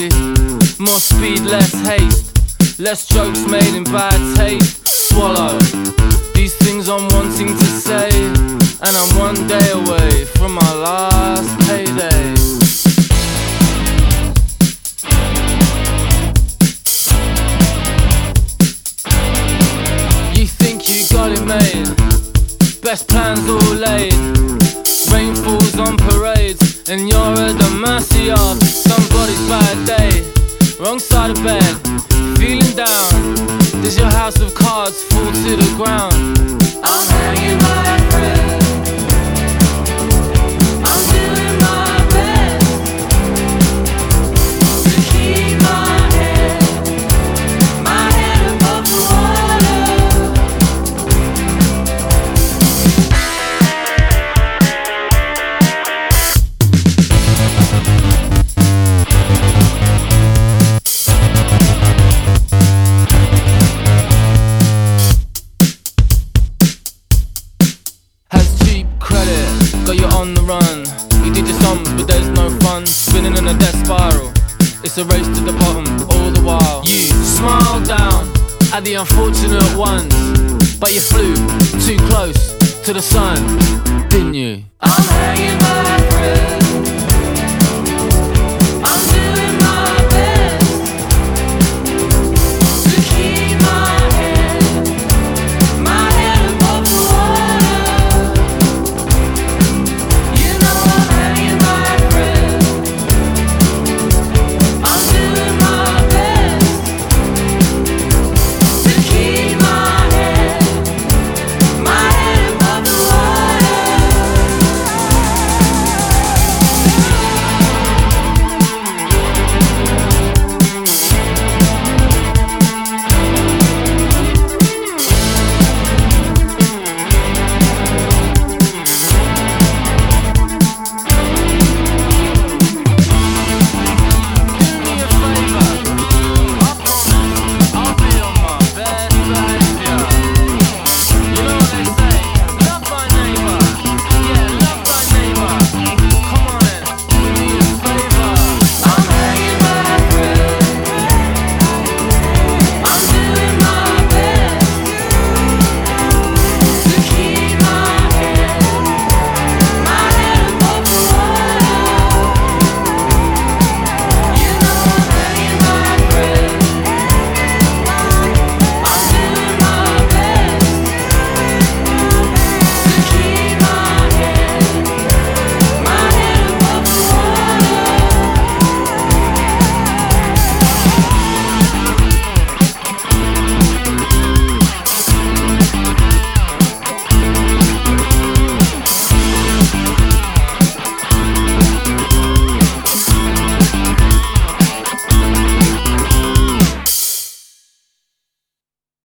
baby. More speed, less haste. Less jokes made in bad taste. Swallow these things I'm wanting to say, and I'm one day away from my last payday. You think you got it made, best plans all laid. Rain falls on parades, and you're at the mercy of somebody's bad day. Wrong side of bed, feeling down. Does your house of cards fall to the ground? I'm hanging my breath, I'm doing my best to keep my head above the got you on the run. You did your sums, but there's no fun. Spinning in a death spiral, it's a race to the bottom all the while. You smile down at the unfortunate ones, but you flew too close to the sun, didn't you? I'm hanging by